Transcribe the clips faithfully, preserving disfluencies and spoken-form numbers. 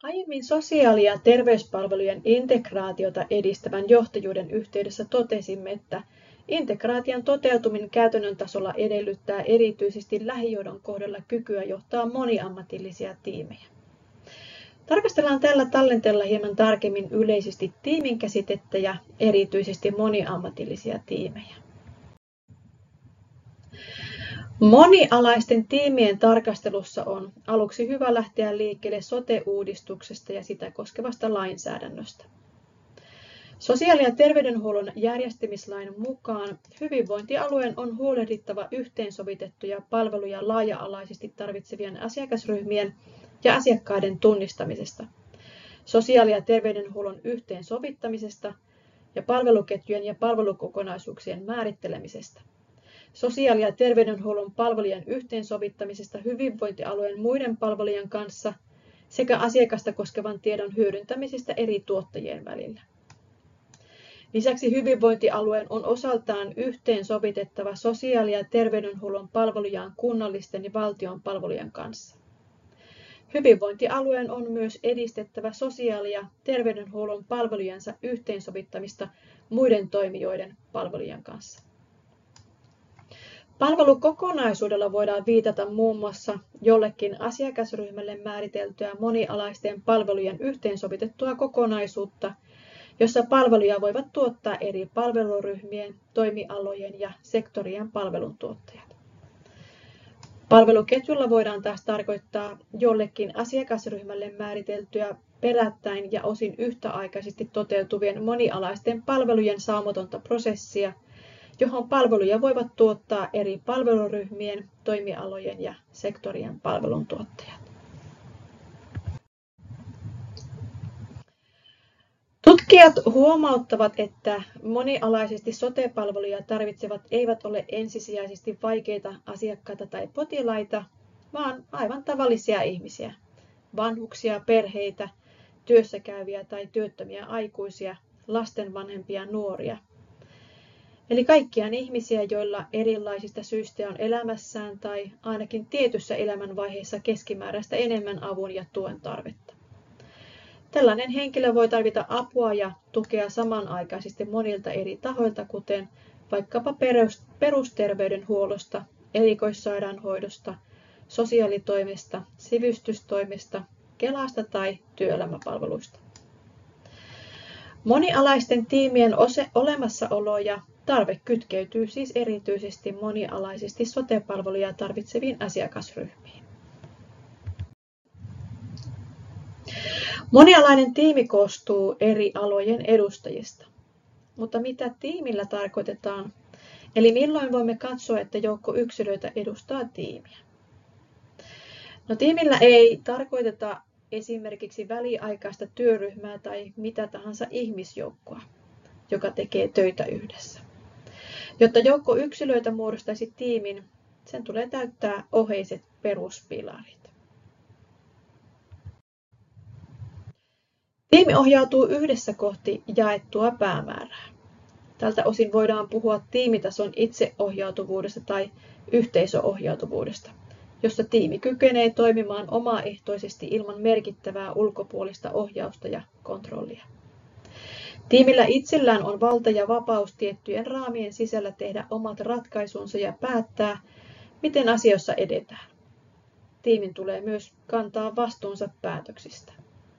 Aiemmin sosiaali- ja terveyspalvelujen integraatiota edistävän johtajuuden yhteydessä totesimme, että integraation toteutuminen käytännön tasolla edellyttää erityisesti lähijohdon kohdalla kykyä johtaa moniammatillisia tiimejä. Tarkastellaan tällä tallenteella hieman tarkemmin yleisesti tiimin käsitettä ja erityisesti moniammatillisia tiimejä. Monialaisten tiimien tarkastelussa on aluksi hyvä lähteä liikkeelle sote-uudistuksesta ja sitä koskevasta lainsäädännöstä. Sosiaali- ja terveydenhuollon järjestämislain mukaan hyvinvointialueen on huolehdittava yhteensovitettuja palveluja laaja-alaisesti tarvitsevien asiakasryhmien ja asiakkaiden tunnistamisesta, sosiaali- ja terveydenhuollon yhteensovittamisesta ja palveluketjujen ja palvelukokonaisuuksien määrittelemisestä, sosiaali- ja terveydenhuollon palvelujen yhteensovittamisesta hyvinvointialueen muiden palvelujen kanssa sekä asiakasta koskevan tiedon hyödyntämisestä eri tuottajien välillä. Lisäksi hyvinvointialueen on osaltaan yhteensovitettava sosiaali- ja terveydenhuollon palvelujaan kunnallisten ja valtion palvelujen kanssa. Hyvinvointialueen on myös edistettävä sosiaali- ja terveydenhuollon palvelujensa yhteensovittamista muiden toimijoiden palvelujen kanssa. Palvelukokonaisuudella voidaan viitata muun muassa jollekin asiakasryhmälle määriteltyä monialaisten palvelujen yhteensovitettua kokonaisuutta, jossa palveluja voivat tuottaa eri palveluryhmien, toimialojen ja sektorien palveluntuottajat. Palveluketjulla voidaan taas tarkoittaa jollekin asiakasryhmälle määriteltyä perättäin ja osin yhtäaikaisesti toteutuvien monialaisten palvelujen saumatonta prosessia, johon palveluja voivat tuottaa eri palveluryhmien, toimialojen ja sektorien palveluntuottajat. Tutkijat huomauttavat, että monialaisesti sote-palveluja tarvitsevat eivät ole ensisijaisesti vaikeita asiakkaita tai potilaita, vaan aivan tavallisia ihmisiä, vanhuksia, perheitä, työssäkäyviä tai työttömiä aikuisia, lasten vanhempia, nuoria. Eli kaikkiaan ihmisiä, joilla erilaisista syistä on elämässään tai ainakin tietyssä elämänvaiheessa keskimääräistä enemmän avun ja tuen tarvetta. Tällainen henkilö voi tarvita apua ja tukea samanaikaisesti monilta eri tahoilta, kuten vaikkapa perusterveydenhuollosta, erikoissairaanhoidosta, sosiaalitoimesta, sivistystoimesta, Kelasta tai työelämäpalveluista. Monialaisten tiimien olemassaolo ja tarve kytkeytyy siis erityisesti monialaisesti sote-palveluja tarvitseviin asiakasryhmiin. Monialainen tiimi koostuu eri alojen edustajista. Mutta mitä tiimillä tarkoitetaan? Eli milloin voimme katsoa, että joukko yksilöitä edustaa tiimiä? No, tiimillä ei tarkoiteta esimerkiksi väliaikaista työryhmää tai mitä tahansa ihmisjoukkoa, joka tekee töitä yhdessä. Jotta joukko yksilöitä muodostaisi tiimin, sen tulee täyttää oheiset peruspilarit. Tiimi ohjautuu yhdessä kohti jaettua päämäärää. Tältä osin voidaan puhua tiimitason itseohjautuvuudesta tai yhteisöohjautuvuudesta, jossa tiimi kykenee toimimaan omaehtoisesti ilman merkittävää ulkopuolista ohjausta ja kontrollia. Tiimillä itsellään on valta ja vapaus tiettyjen raamien sisällä tehdä omat ratkaisunsa ja päättää, miten asioissa edetään. Tiimin tulee myös kantaa vastuunsa päätöksistä.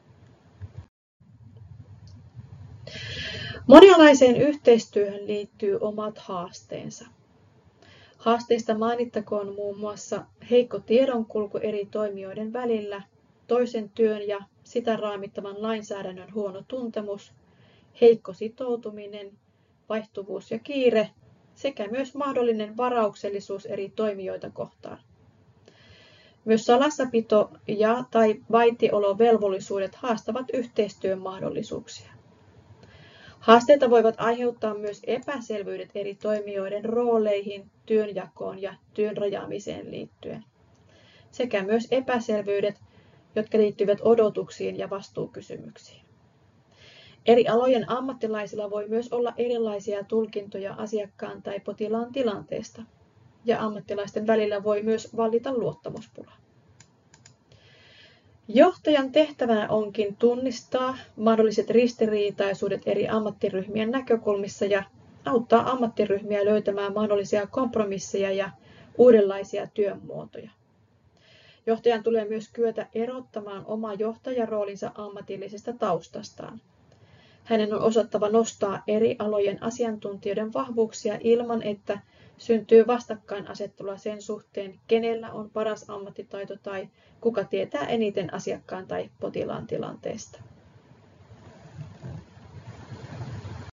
Monialaiseen yhteistyöhön liittyy omat haasteensa. Haasteista mainittakoon muun muassa heikko tiedonkulku eri toimijoiden välillä, toisen työn ja sitä raamittavan lainsäädännön huono tuntemus, heikko sitoutuminen, vaihtuvuus ja kiire sekä myös mahdollinen varauksellisuus eri toimijoita kohtaan. Myös salassapito ja tai vaitiolovelvollisuudet haastavat yhteistyön mahdollisuuksia. Haasteita voivat aiheuttaa myös epäselvyydet eri toimijoiden rooleihin, työnjakoon ja työn rajaamiseen liittyen, sekä myös epäselvyydet, jotka liittyvät odotuksiin ja vastuukysymyksiin. Eri alojen ammattilaisilla voi myös olla erilaisia tulkintoja asiakkaan tai potilaan tilanteesta, ja ammattilaisten välillä voi myös vallita luottamuspula. Johtajan tehtävänä onkin tunnistaa mahdolliset ristiriitaisuudet eri ammattiryhmien näkökulmissa ja auttaa ammattiryhmiä löytämään mahdollisia kompromisseja ja uudenlaisia työmuotoja. Johtajan tulee myös kyetä erottamaan oma johtajaroolinsa ammatillisesta taustastaan. Hänen on osattava nostaa eri alojen asiantuntijoiden vahvuuksia ilman, että syntyy vastakkainasettelua sen suhteen, kenellä on paras ammattitaito tai kuka tietää eniten asiakkaan tai potilaan tilanteesta.